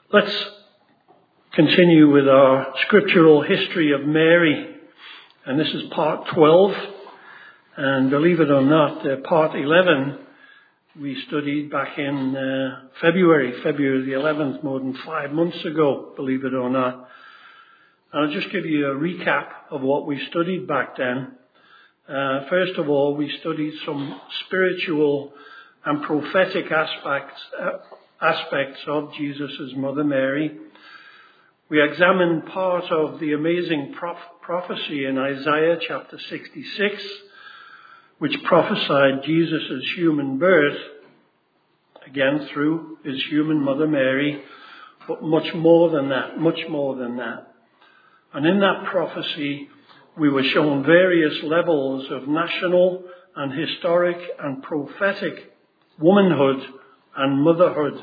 Let's continue with our scriptural history of Mary. And this is part 12. And believe it or not, part 11 we studied back in February the 11th, more than 5 months ago, believe it or not. And I'll just give you a recap of what we studied back then. First of all, we studied some spiritual and prophetic aspects of Jesus' mother Mary. We examined part of the amazing prophecy in Isaiah chapter 66, which prophesied Jesus' human birth, again through his human mother Mary, but much more than that. And in that prophecy, we were shown various levels of national and historic and prophetic womanhood and motherhood.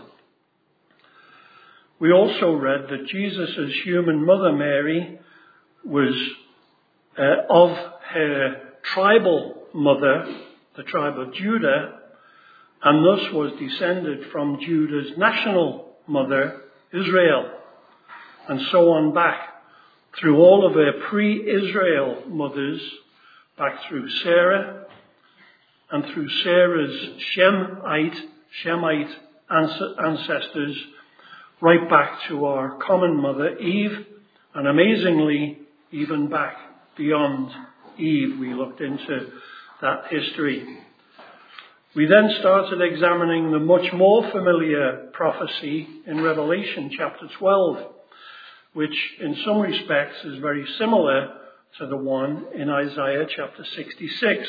We also read that Jesus' human mother Mary was of her tribal mother, the tribe of Judah, and thus was descended from Judah's national mother, Israel, and so on back through all of her pre-Israel mothers, back through Sarah, and through Sarah's Shemite ancestors, right back to our common mother, Eve, and amazingly, even back beyond Eve. We looked into that history. We then started examining the much more familiar prophecy in Revelation chapter 12, which in some respects is very similar to the one in Isaiah chapter 66.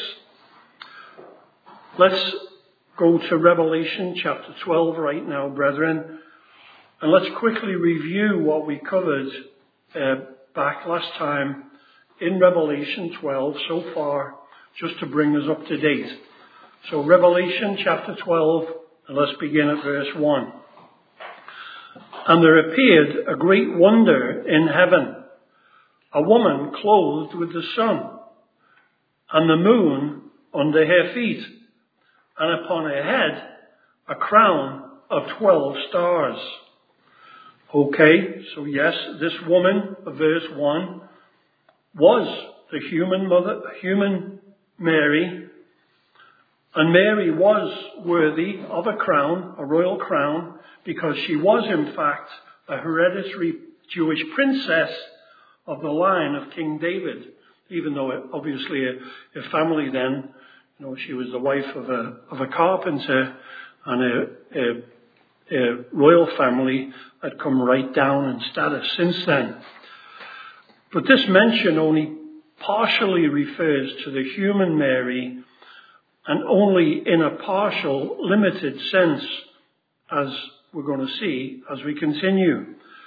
Let's go to Revelation chapter 12 right now, brethren, and let's quickly review what we covered back last time in Revelation 12 so far, just to bring us up to date. So Revelation chapter 12, and let's begin at verse 1. And there appeared a great wonder in heaven, a woman clothed with the sun, and the moon under her feet, and upon her head a crown of 12 stars. Okay, so yes, this woman of verse 1 was the human Mary, and Mary was worthy of a crown, a royal crown, because she was in fact a hereditary Jewish princess of the line of King David, even though obviously her family then, she was the wife of a carpenter, and a royal family had come right down in status since then. But this mention only partially refers to the human Mary, and only in a partial, limited sense, as we're going to see as we continue.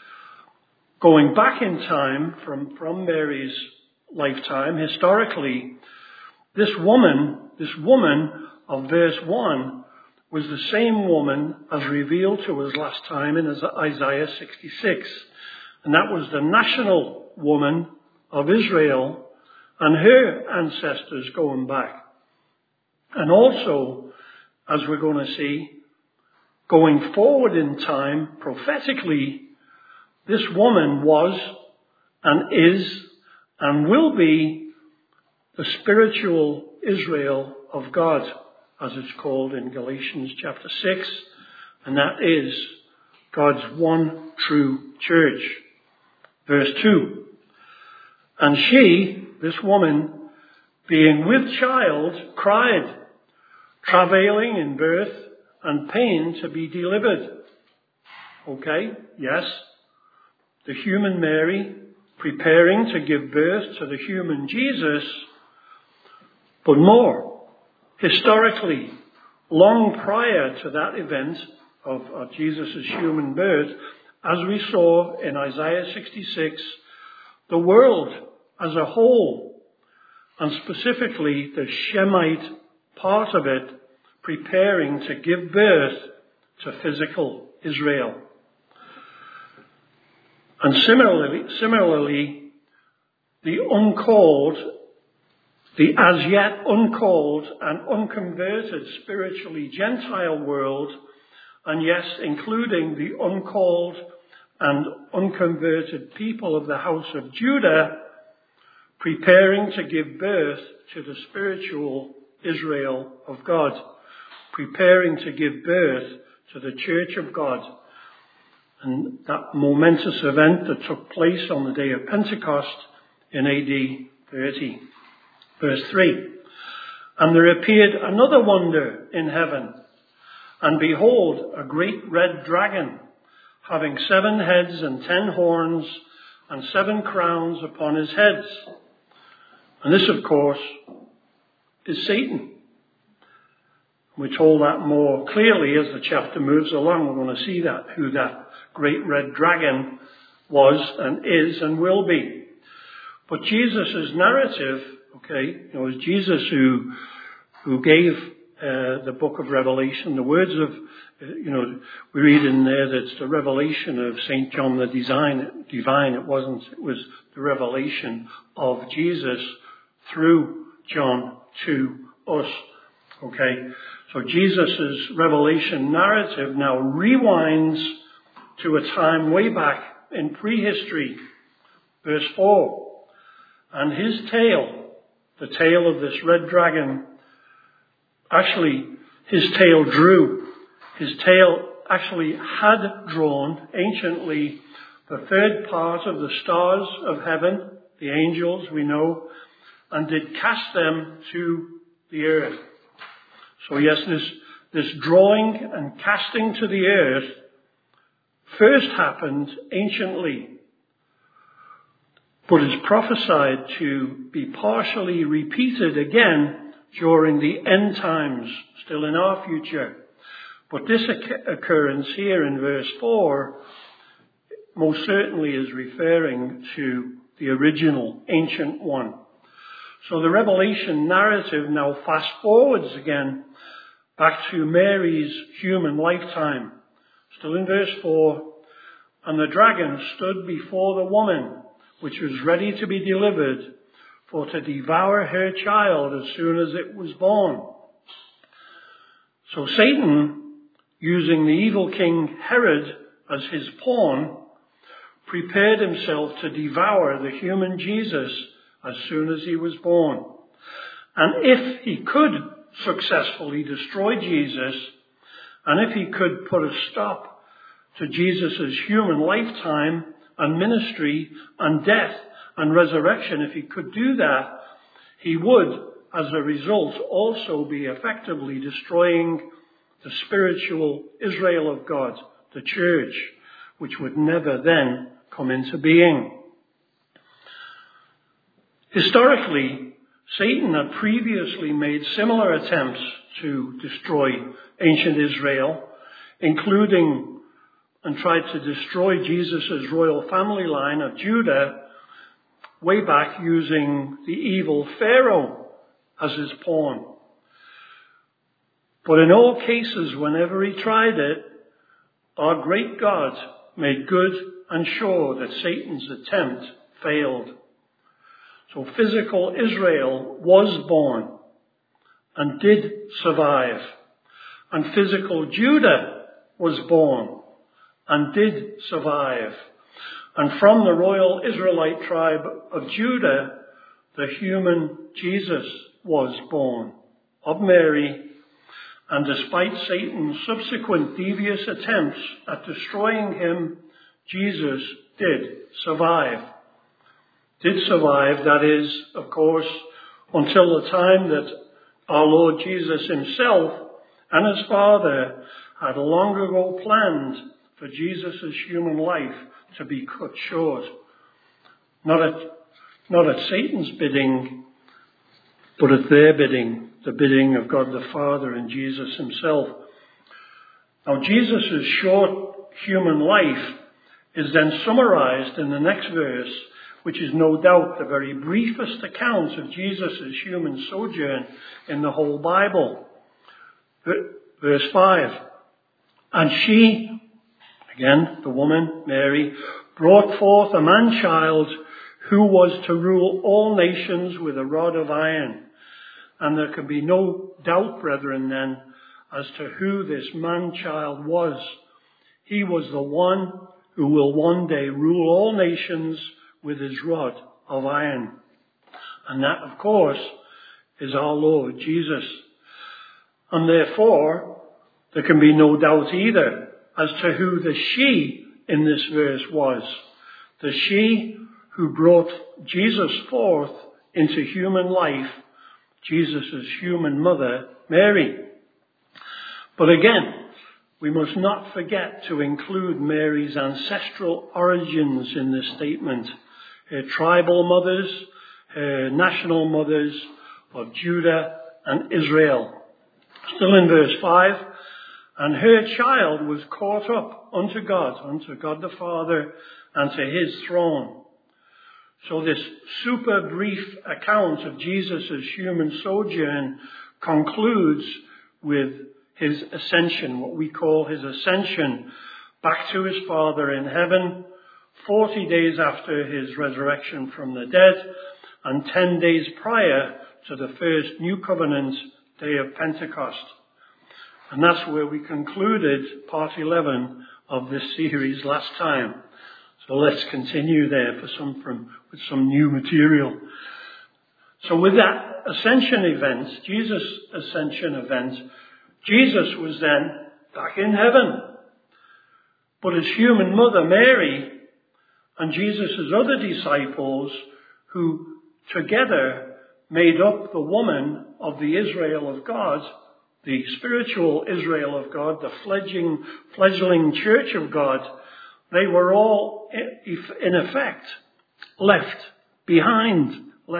Going back in time from Mary's lifetime, historically, this woman of verse 1 was the same woman as revealed to us last time in Isaiah 66. And that was the national woman of Israel and her ancestors going back. And also, as we're going to see, going forward in time, prophetically, this woman was and is and will be the spiritual Israel of God, as it's called in Galatians chapter 6, and that is God's one true church. Verse 2, and she, this woman, being with child, cried, travailing in birth and pain to be delivered. Okay, yes, the human Mary preparing to give birth to the human Jesus, but more, historically, long prior to that event of Jesus' human birth, as we saw in Isaiah 66, the world as a whole, and specifically the Shemite part of it, preparing to give birth to physical Israel. And similarly, the as yet uncalled and unconverted spiritually Gentile world, and yes, including the uncalled and unconverted people of the house of Judah, preparing to give birth to the spiritual Israel of God, preparing to give birth to the church of God. And that momentous event that took place on the day of Pentecost in AD 30. Verse 3. And there appeared another wonder in heaven, and behold, a great red dragon, having 7 heads and 10 horns, and 7 crowns upon his heads. And this, of course, is Satan. We're told that more clearly as the chapter moves along. We're going to see that, who that great red dragon was and is and will be. But Jesus' narrative, it was Jesus who gave the book of Revelation, the words of, we read in there that it's the revelation of St. John the Divine. It wasn't, it was the revelation of Jesus through John to us. So Jesus' revelation narrative now rewinds to a time way back in prehistory. Verse 4. And his tail, the tail of this red dragon, actually, his tail drew. His tail actually had drawn, anciently, the 3rd part of the stars of heaven, the angels, we know, and did cast them to the earth. So yes, this drawing and casting to the earth first happened anciently, but is prophesied to be partially repeated again during the end times, still in our future. But this occurrence here in verse 4 most certainly is referring to the original ancient one. So the Revelation narrative now fast forwards again back to Mary's human lifetime. Still in verse 4, and the dragon stood before the woman, which was ready to be delivered, for to devour her child as soon as it was born. So Satan, using the evil king Herod as his pawn, prepared himself to devour the human Jesus as soon as he was born. And if he could successfully destroy Jesus, and if he could put a stop to Jesus' human lifetime and ministry and death and resurrection, if he could do that, he would, as a result, also be effectively destroying the spiritual Israel of God, the church, which would never then come into being. Historically, Satan had previously made similar attempts to destroy ancient Israel, including and tried to destroy Jesus' royal family line of Judah way back using the evil Pharaoh as his pawn. But in all cases, whenever he tried it, our great God made good and sure that Satan's attempt failed. So physical Israel was born and did survive. And physical Judah was born and did survive. And from the royal Israelite tribe of Judah, the human Jesus was born of Mary. And despite Satan's subsequent devious attempts at destroying him, Jesus did survive. Did survive, that is, of course, until the time that our Lord Jesus himself and his Father had long ago planned for Jesus' human life to be cut short. Not at Satan's bidding, but at their bidding, the bidding of God the Father and Jesus himself. Now, Jesus' short human life is then summarized in the next verse, which is no doubt the very briefest account of Jesus' human sojourn in the whole Bible. Verse 5. And she, again, the woman, Mary, brought forth a man-child who was to rule all nations with a rod of iron. And there can be no doubt, brethren, then, as to who this man-child was. He was the one who will one day rule all nations with his rod of iron. And that, of course, is our Lord Jesus. And therefore, there can be no doubt either as to who the she in this verse was. The she who brought Jesus forth into human life, Jesus' human mother, Mary. But again, we must not forget to include Mary's ancestral origins in this statement. Her tribal mothers, her national mothers of Judah and Israel. Still in verse 5, and her child was caught up unto God the Father, and to his throne. So this super brief account of Jesus' human sojourn concludes with his ascension, what we call his ascension back to his Father in heaven, 40 days after his resurrection from the dead, and 10 days prior to the first New Covenant day of Pentecost. And that's where we concluded part 11 of this series last time. So let's continue there with some new material. So with that ascension event, Jesus' ascension event, Jesus was then back in heaven. But his human mother, Mary, and Jesus' other disciples, who together made up the woman of the Israel of God, the spiritual Israel of God, the fledgling church of God, they were all, in effect, left behind.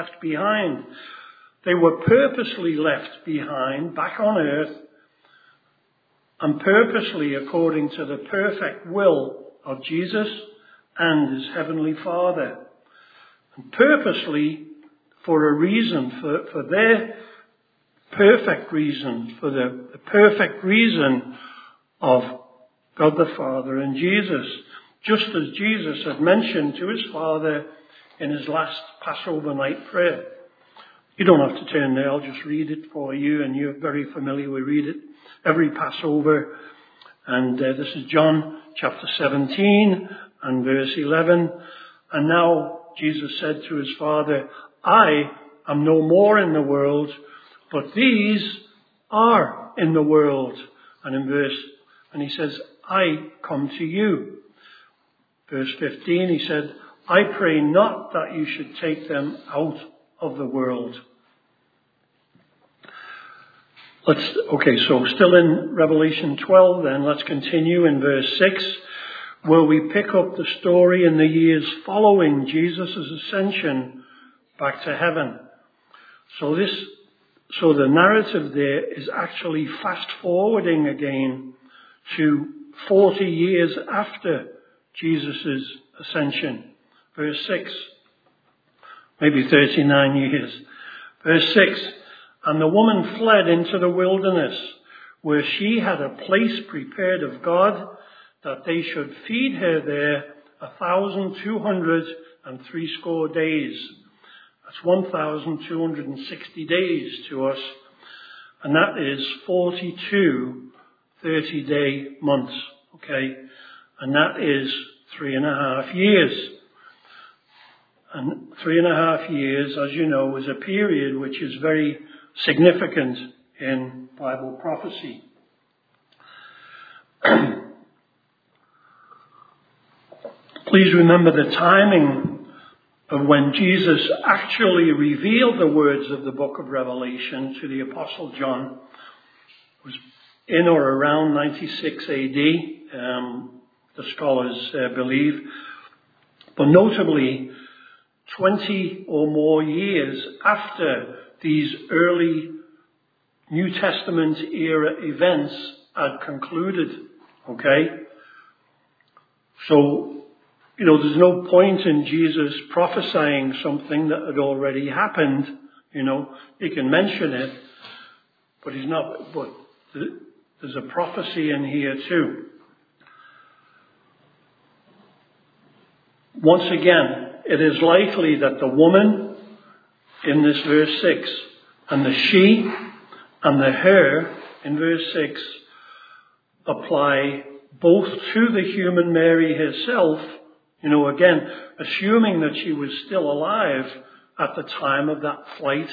They were purposely left behind, back on earth, and purposely according to the perfect will of Jesus and his heavenly Father. And purposely for a reason, for their perfect reason, for the perfect reason of God the Father and Jesus. Just as Jesus had mentioned to his Father in his last Passover night prayer. You don't have to turn there, I'll just read it for you, and you're very familiar with read it every Passover. And this is John chapter 17 and verse 11. And now Jesus said to his Father, I am no more in the world, but these are in the world. And he says, I come to you. Verse 15, he said, I pray not that you should take them out of the world. So still in Revelation 12 then, let's continue in verse 6, where we pick up the story in the years following Jesus' ascension back to heaven. So the narrative there is actually fast forwarding again to 40 years after Jesus' ascension. Verse 6, maybe 39 years. Verse 6, and the woman fled into the wilderness, where she had a place prepared of God, that they should feed her there 1,260 days. That's 1,260 days to us. And that is 42 30-day months. Okay? And that is 3.5 years. And 3.5 years, as you know, is a period which is very significant in Bible prophecy. Please remember the timing of when Jesus actually revealed the words of the book of Revelation to the Apostle John. It was in or around 96 AD, the scholars believe. But notably, 20 or more years after these early New Testament era events had concluded. Okay? So, there's no point in Jesus prophesying something that had already happened. He can mention it, but there's a prophecy in here too. Once again, it is likely that the woman in this verse 6 and the she and the her in verse 6 apply both to the human Mary herself, again, assuming that she was still alive at the time of that flight,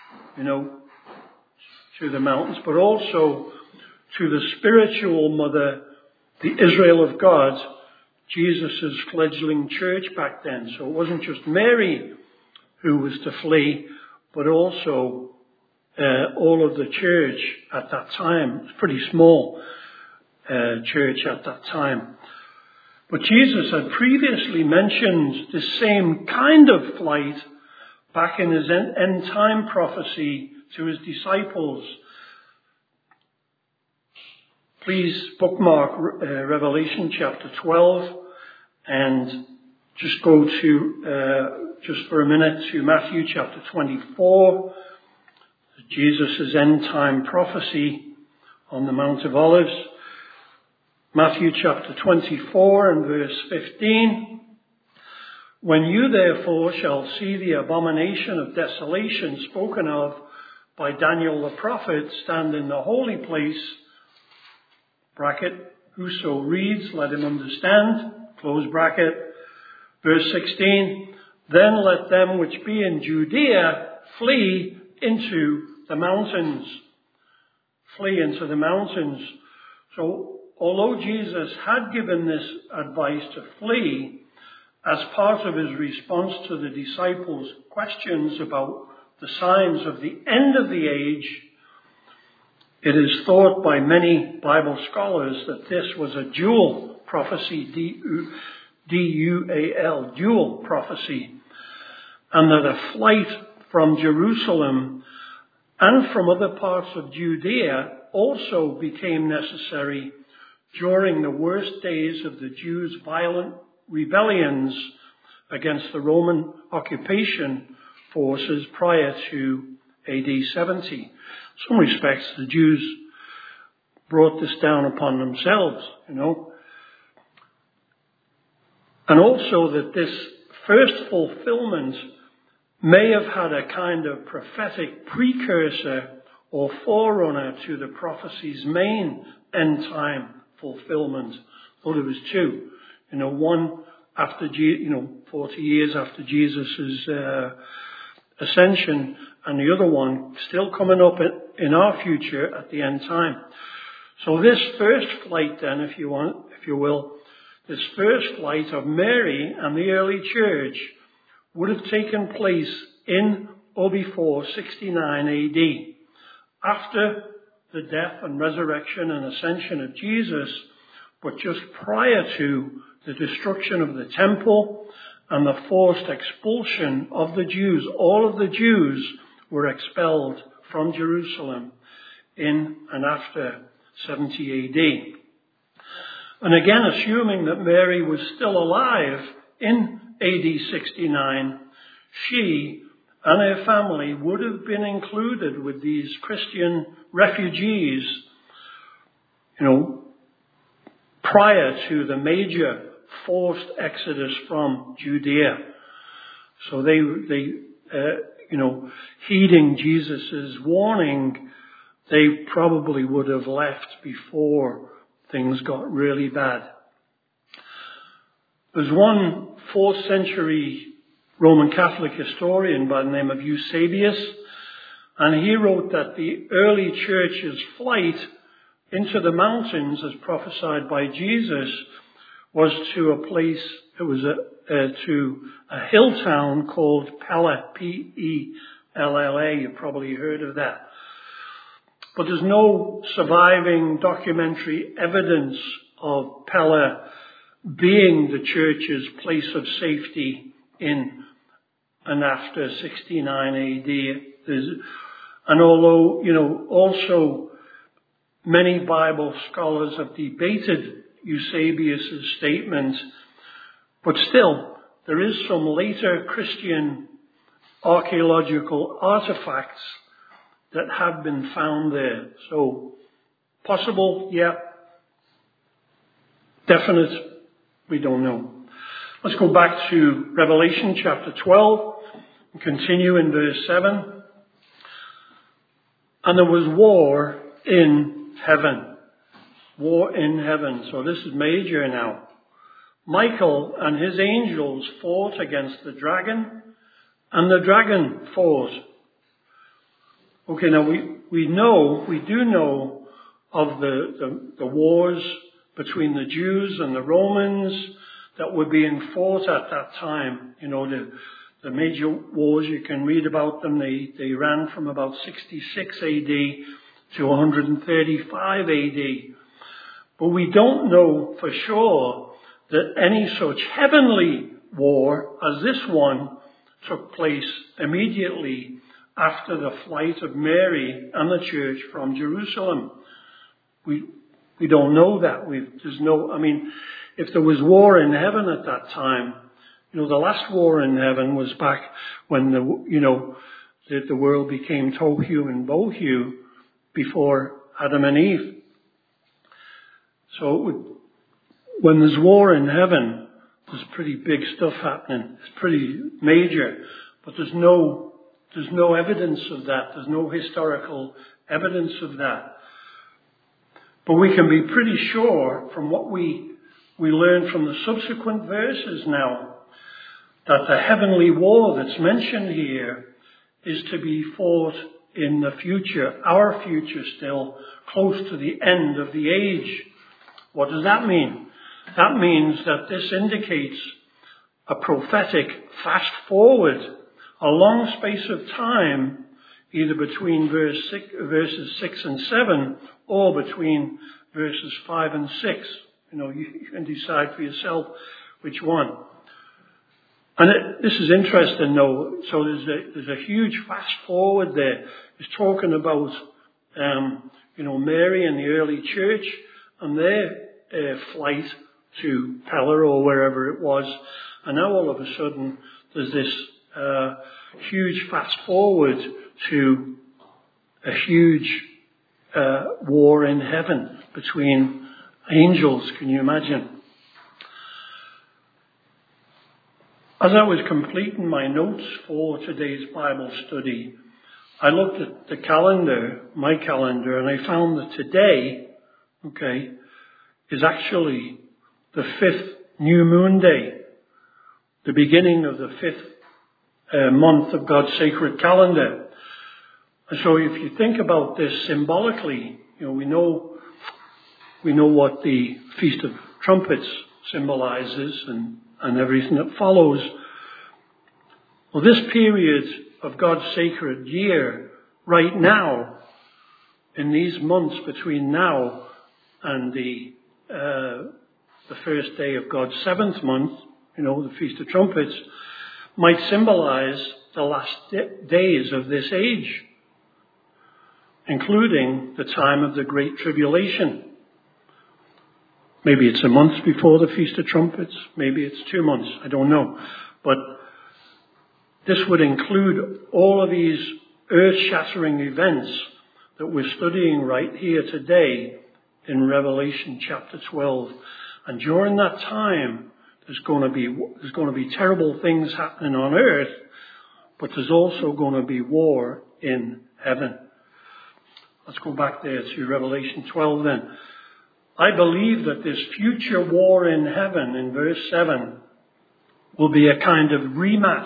to the mountains, but also to the spiritual mother, the Israel of God, Jesus' fledgling church back then. So it wasn't just Mary who was to flee, but also all of the church at that time. It was a pretty small church at that time. But Jesus had previously mentioned the same kind of flight back in his end time prophecy to his disciples. Please bookmark Revelation chapter 12 and just go to, just for a minute, to Matthew chapter 24, Jesus' end time prophecy on the Mount of Olives. Matthew chapter 24 and verse 15. When you therefore shall see the abomination of desolation spoken of by Daniel the prophet stand in the holy place, bracket, whoso reads, let him understand, close bracket. Verse 16, then let them which be in Judea flee into the mountains. Flee into the mountains. So, although Jesus had given this advice to flee as part of his response to the disciples' questions about the signs of the end of the age, it is thought by many Bible scholars that this was a dual prophecy, D-U-A-L, dual prophecy, and that a flight from Jerusalem and from other parts of Judea also became necessary during the worst days of the Jews' violent rebellions against the Roman occupation forces prior to AD 70. In some respects, the Jews brought this down upon themselves, And also that this first fulfillment may have had a kind of prophetic precursor or forerunner to the prophecy's main end time fulfillment. Well, there was two. One after, 40 years after Jesus' ascension, and the other one still coming up in our future at the end time. So this first flight then, if you will, this first flight of Mary and the early church would have taken place in or before 69 AD, after the death and resurrection and ascension of Jesus, but just prior to the destruction of the temple and the forced expulsion of the Jews. All of the Jews were expelled from Jerusalem in and after 70 AD. And again, assuming that Mary was still alive in AD 69, she and her family would have been included with these Christian refugees, prior to the major forced exodus from Judea. So they heeding Jesus' warning, they probably would have left before things got really bad. There's one 4th century Roman Catholic historian by the name of Eusebius, and he wrote that the early church's flight into the mountains, as prophesied by Jesus, was to a place, it was to a hill town called Pella, P-E-L-L-A. You've probably heard of that. But there's no surviving documentary evidence of Pella being the church's place of safety in and after 69 AD. And although, also many Bible scholars have debated Eusebius' statement, but still, there is some later Christian archaeological artifacts that have been found there. So, possible, yeah. Definite, we don't know. Let's go back to Revelation chapter 12 and continue in verse 7. And there was war in heaven. War in heaven. So this is major now. Michael and his angels fought against the dragon, and the dragon fought. Okay, now we do know of the wars between the Jews and the Romans that were being fought at that time. You know, the major wars, you can read about them. They ran from about 66 AD to 135 AD. But we don't know for sure that any such heavenly war as this one took place immediately after the flight of Mary and the church from Jerusalem. We don't know that. If there was war in heaven at that time, the last war in heaven was back when the world became tohu and bohu before Adam and Eve. So when there's war in heaven, there's pretty big stuff happening. It's pretty major, but there's no evidence of that. There's no historical evidence of that. But we can be pretty sure from what we learn from the subsequent verses now that the heavenly war that's mentioned here is to be fought in the future, our future still, close to the end of the age. What does that mean? That means that this indicates a prophetic fast forward, a long space of time, either between verses 6 and 7 or between verses 5 and 6. You can decide for yourself which one. And this is interesting, though. So there's a huge fast forward there. It's talking about, Mary and the early church and their flight to Pella or wherever it was. And now all of a sudden there's this huge fast forward to a huge war in heaven between angels. Can you imagine? As I was completing my notes for today's Bible study, I looked at the calendar, my calendar, and I found that today, is actually the 5th new moon day, the beginning of the 5th month of God's sacred calendar. And so if you think about this symbolically, we know what the Feast of Trumpets symbolizes and everything that follows. Well, this period of God's sacred year, right now, in these months between now and the first day of God's 7th month, the Feast of Trumpets, might symbolize the last days of this age, including the time of the Great Tribulation. Maybe it's a month before the Feast of Trumpets. Maybe it's 2 months. I don't know. But this would include all of these earth-shattering events that we're studying right here today in Revelation chapter 12. And during that time, there's going to be terrible things happening on earth, but there's also going to be war in heaven. Let's go back there to Revelation 12 then. I believe that this future war in heaven in verse 7 will be a kind of rematch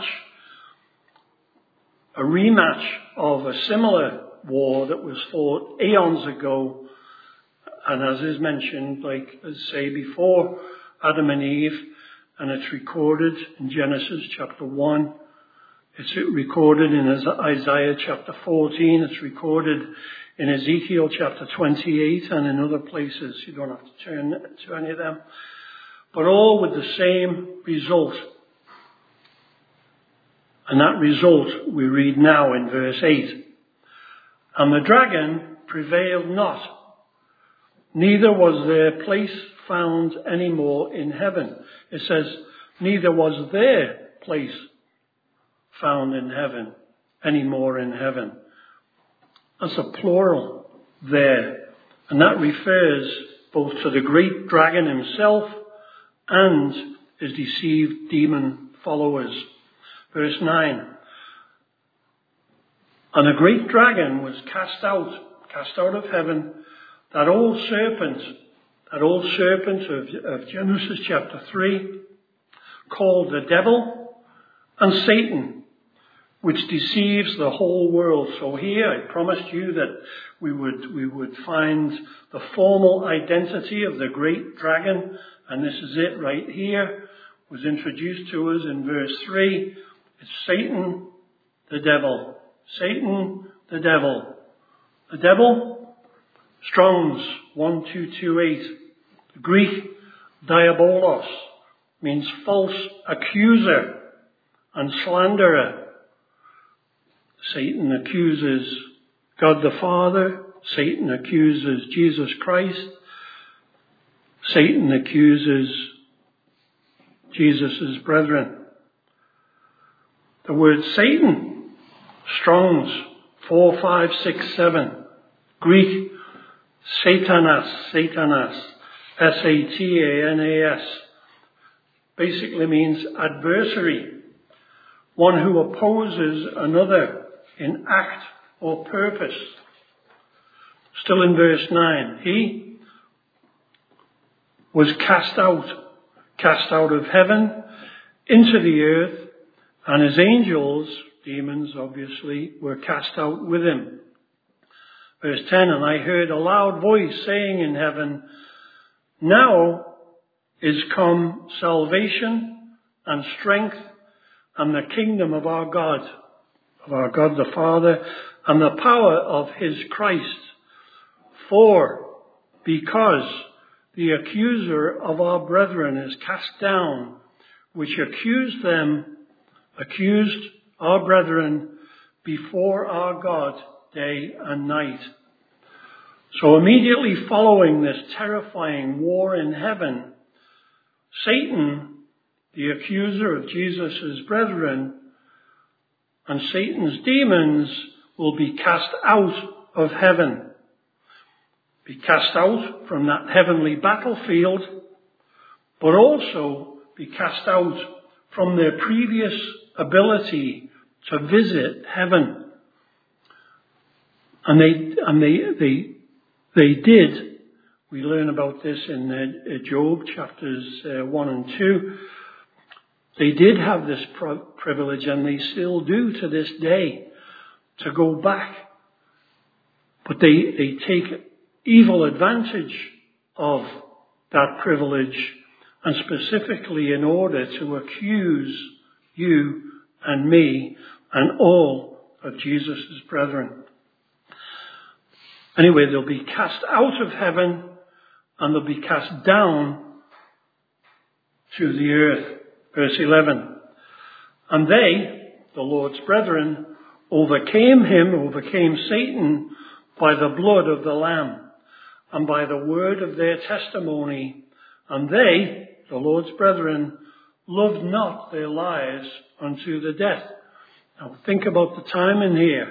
of a similar war that was fought eons ago. And as is mentioned, before Adam and Eve, and it's recorded in Genesis chapter 1. It's recorded in Isaiah chapter 14. It's recorded in Ezekiel chapter 28 and in other places. You don't have to turn to any of them. But all with the same result. And that result we read now in verse 8. And the dragon prevailed not, neither was their place found any more in heaven. It says, neither was their place found in heaven, any more in heaven. That's a plural there. And that refers both to the great dragon himself and his deceived demon followers. Verse 9. And a great dragon was cast out of heaven, that old serpent that old serpent of Genesis chapter 3, called the devil and Satan, which deceives the whole world. So here I promised you that we would find the formal identity of the great dragon, and this is it right here. It was introduced to us in verse 3. It's Satan, the devil. Satan, the devil. The devil, Strong's 1228. The Greek diabolos means false accuser and slanderer. Satan accuses God the Father. Satan accuses Jesus Christ. Satan accuses Jesus' brethren. The word Satan, Strong's 4567. Greek, Satanas, Satanas, basically means adversary, one who opposes another in act or purpose. Still in verse 9, he was cast out of heaven into the earth, and his angels, demons obviously, were cast out with him. Verse 10, and I heard a loud voice saying in heaven, now is come salvation and strength and the kingdom of our God the Father, and the power of his Christ. For because the accuser of our brethren is cast down, which accused our brethren before our God day and night. So immediately following this terrifying war in heaven, Satan, the accuser of Jesus' brethren, and Satan's demons will be cast out of heaven. Be cast out from that heavenly battlefield, but also be cast out from their previous ability to visit heaven. And they did. We learn about this in Job chapters 1 and 2. They did have this privilege, and they still do to this day, to go back. But they take evil advantage of that privilege, and specifically in order to accuse you and me and all of Jesus' brethren. Anyway, they'll be cast out of heaven and they'll be cast down to the earth. Verse 11. And they, the Lord's brethren, overcame Satan by the blood of the Lamb and by the word of their testimony. And they, the Lord's brethren, loved not their lives unto the death. Now think about the time in here.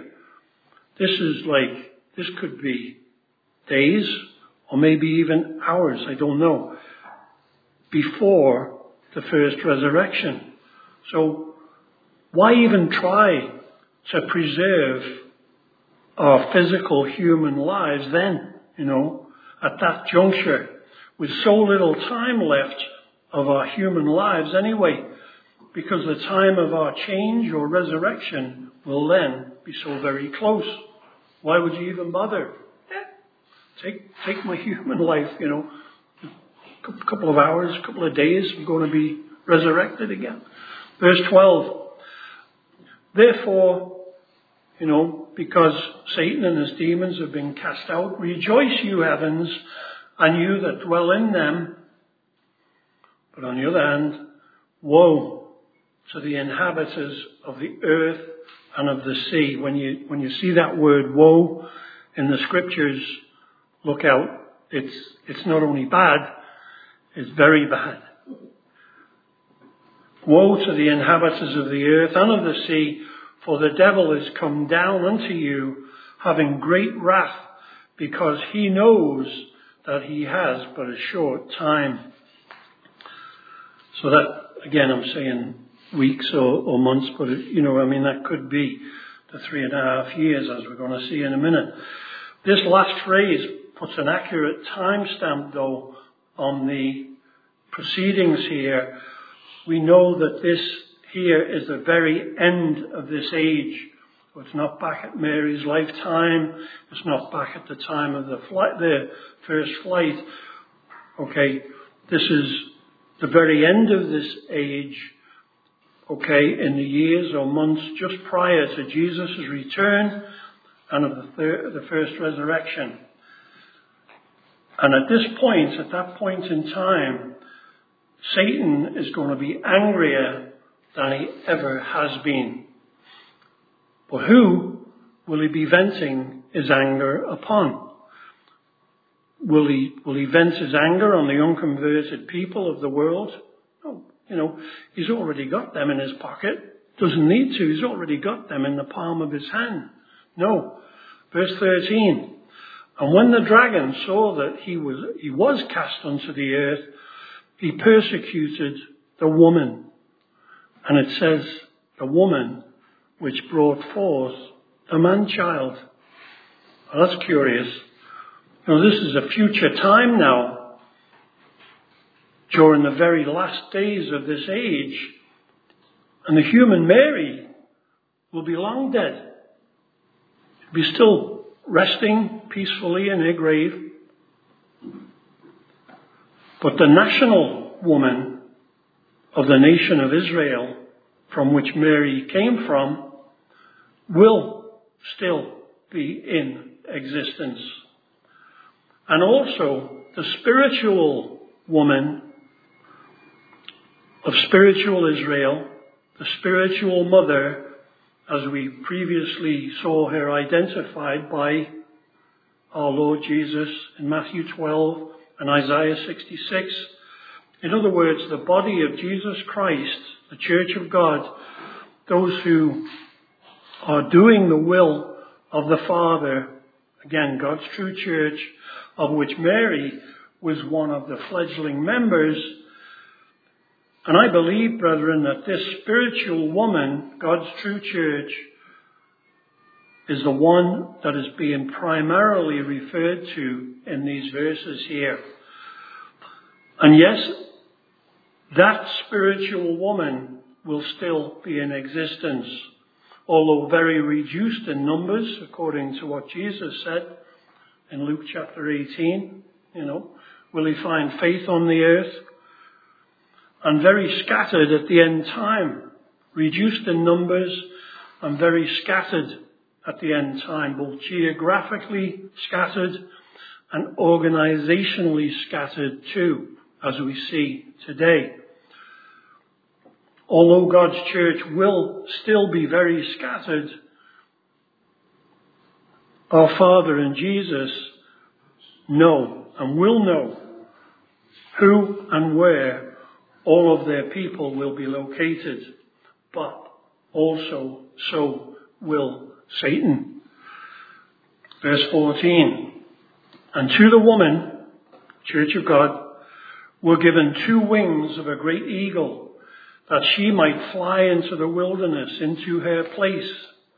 This could be days or maybe even hours, I don't know, before the first resurrection. So why even try to preserve our physical human lives then, at that juncture, with so little time left of our human lives anyway, because the time of our change or resurrection will then be so very close. Why would you even bother? Take my human life, a couple of hours, a couple of days, I'm going to be resurrected again. Verse 12. Therefore, because Satan and his demons have been cast out, rejoice, you heavens, and you that dwell in them. But on the other hand, woe to the inhabitants of the earth and of the sea. When you see that word woe in the scriptures, look out. It's not only bad, it's very bad. Woe to the inhabitants of the earth and of the sea, for the devil is come down unto you, having great wrath, because he knows that he has but a short time. So that, again, I'm saying weeks or months, but that could be the 3.5 years, as we're going to see in a minute. This last phrase puts an accurate timestamp, though, on the proceedings here, we know that this here is the very end of this age. So it's not back at Mary's lifetime. It's not back at the time of the first flight. Okay, this is the very end of this age. Okay, in the years or months just prior to Jesus' return and of the first resurrection. And at that point in time, Satan is going to be angrier than he ever has been. But who will he be venting his anger upon? Will he vent his anger on the unconverted people of the world? No, he's already got them in his pocket. Doesn't need to. He's already got them in the palm of his hand. No. Verse 13. And when the dragon saw that he was cast unto the earth, he persecuted the woman. And it says, the woman which brought forth the man-child. Well, that's curious. This is a future time now. During the very last days of this age. And the human Mary will be long dead. Be still resting peacefully in her grave. But the national woman of the nation of Israel, from which Mary came from, will still be in existence. And also the spiritual woman of spiritual Israel, the spiritual mother, as we previously saw her identified by our Lord Jesus in Matthew 12 and Isaiah 66. In other words, the body of Jesus Christ, the Church of God, those who are doing the will of the Father, again, God's true church, of which Mary was one of the fledgling members. And I believe, brethren, that this spiritual woman, God's true church, is the one that is being primarily referred to in these verses here. And yes, that spiritual woman will still be in existence, although very reduced in numbers, according to what Jesus said in Luke chapter 18. Will he find faith on the earth? And very scattered at the end time, reduced in numbers and very scattered at the end time, both geographically scattered and organizationally scattered too, as we see today. Although God's church will still be very scattered, our Father and Jesus know and will know who and where all of their people will be located, but also so will Satan. Verse 14. And to the woman, Church of God, were given 2 wings of a great eagle, that she might fly into the wilderness, into her place.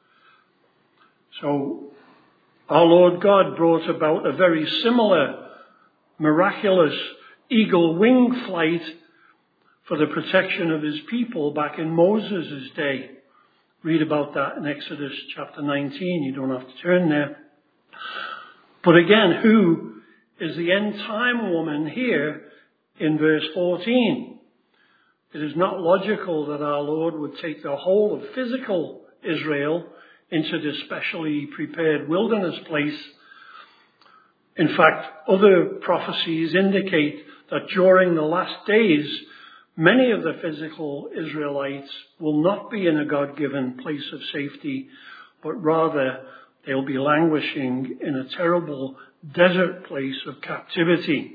So our Lord God brought about a very similar, miraculous eagle wing flight for the protection of his people back in Moses' day. Read about that in Exodus chapter 19. You don't have to turn there. But again, who is the end time woman here in verse 14? It is not logical that our Lord would take the whole of physical Israel into this specially prepared wilderness place. In fact, other prophecies indicate that during the last days, many of the physical Israelites will not be in a God-given place of safety, but rather they'll be languishing in a terrible desert place of captivity.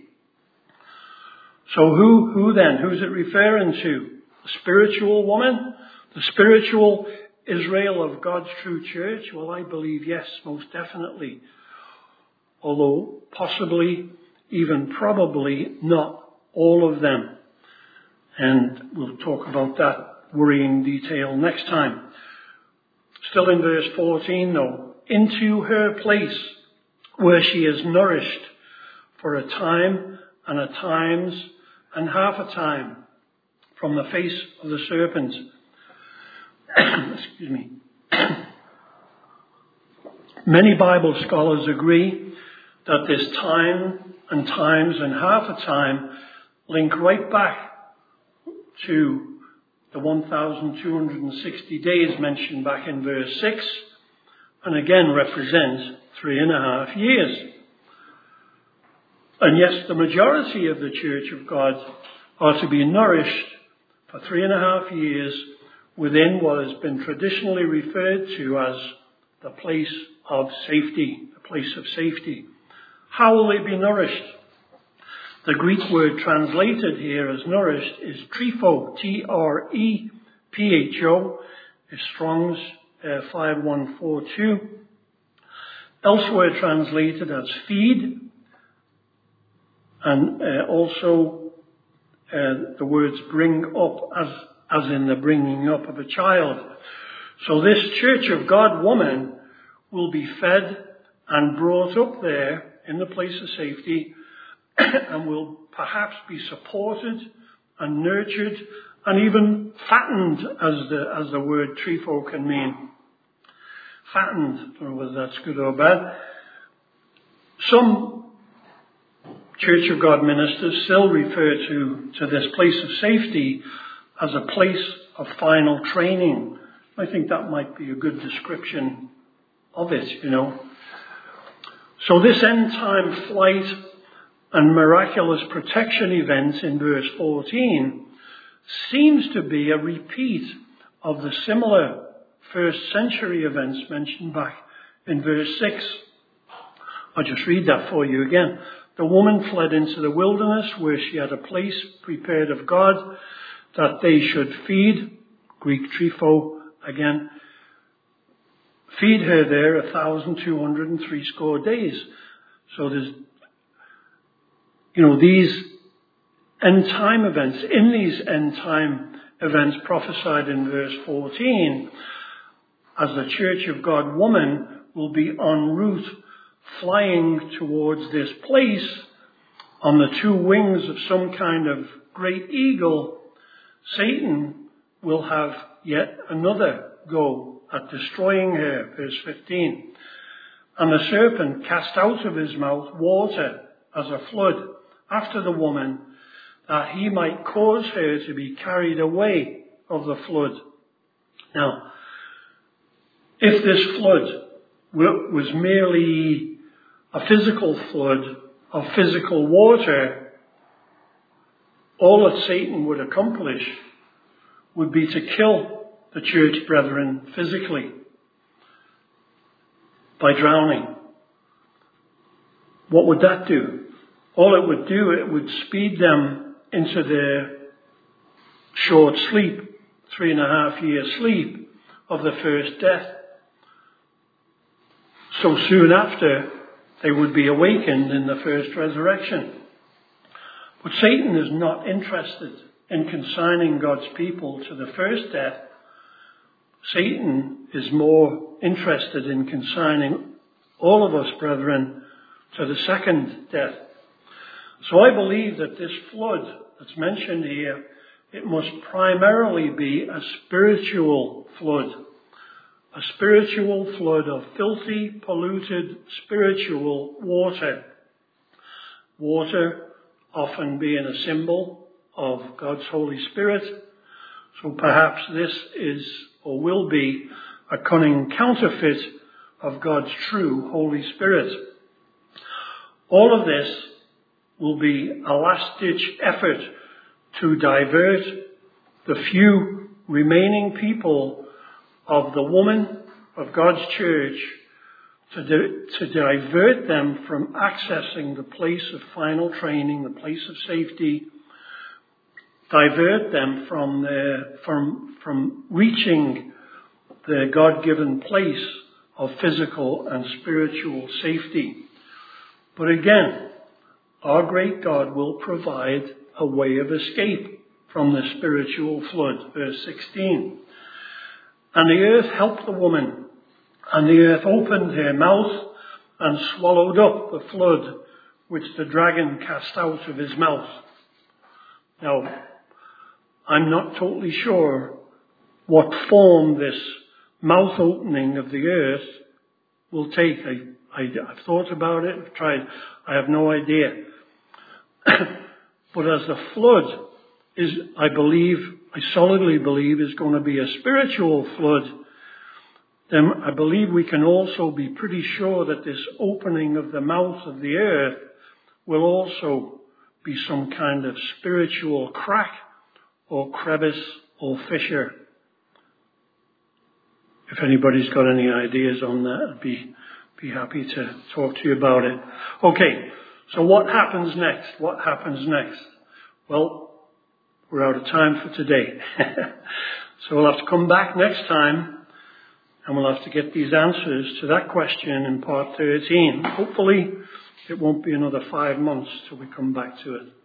So who then? Who's it referring to? The spiritual woman? The spiritual Israel of God's true church? Well, I believe yes, most definitely. Although possibly, even probably not all of them. And we'll talk about that worrying detail next time. Still in verse 14 though. Into her place where she is nourished for a time and a times and half a time from the face of the serpent. Excuse me. Many Bible scholars agree that this time and times and half a time link right back to the 1,260 days mentioned back in verse 6, and again represent 3.5 years. And yes, the majority of the Church of God are to be nourished for 3.5 years within what has been traditionally referred to as the place of safety, the place of safety. How will they be nourished? The Greek word translated here as nourished is trepho, T-R-E-P-H-O, is Strong's 5142. Elsewhere translated as feed, and also the words bring up, as in the bringing up of a child. So this Church of God woman will be fed and brought up there in the place of safety, and will perhaps be supported and nurtured and even fattened, as the word trepho can mean. Fattened, I don't know whether that's good or bad. Some Church of God ministers still refer to this place of safety as a place of final training. I think that might be a good description of it, So this end time flight and miraculous protection event in verse 14 seems to be a repeat of the similar first century events mentioned back in verse 6. I'll just read that for you again. The woman fled into the wilderness where she had a place prepared of God that they should feed, Greek trepho again, feed her there 1,260 days. So there's, these end time events, in these end time events prophesied in verse 14, as the Church of God woman will be en route, flying towards this place on the two wings of some kind of great eagle, Satan will have yet another go at destroying her, verse 15. And the serpent cast out of his mouth water as a flood after the woman, that he might cause her to be carried away of the flood. Now, if this flood was merely a physical flood of physical water, all that Satan would accomplish would be to kill the church brethren physically by drowning. What would that do? All it would do, it would speed them into their short sleep, 3.5 year sleep of the first death. So soon after, they would be awakened in the first resurrection. But Satan is not interested in consigning God's people to the first death. Satan is more interested in consigning all of us, brethren, to the second death. So I believe that this flood that's mentioned here, it must primarily be a spiritual flood. A spiritual flood of filthy, polluted, spiritual water. Water often being a symbol of God's Holy Spirit. So perhaps this is or will be a cunning counterfeit of God's true Holy Spirit. All of this will be a last-ditch effort to divert the few remaining people of the woman of God's church, to divert them from accessing the place of final training, the place of safety, divert them from reaching the God-given place of physical and spiritual safety. But again, our great God will provide a way of escape from the spiritual flood. Verse 16. And the earth helped the woman, and the earth opened her mouth and swallowed up the flood which the dragon cast out of his mouth. Now, I'm not totally sure what form this mouth opening of the earth will take. I've thought about it, I've tried, I have no idea. But as the flood is, I solidly believe, is going to be a spiritual flood, then I believe we can also be pretty sure that this opening of the mouth of the earth will also be some kind of spiritual crack or crevice or fissure. If anybody's got any ideas on that, I'd be happy to talk to you about it. Okay, so what happens next? What happens next? Well, we're out of time for today. So we'll have to come back next time and we'll have to get these answers to that question in part 13. Hopefully it won't be another 5 months till we come back to it.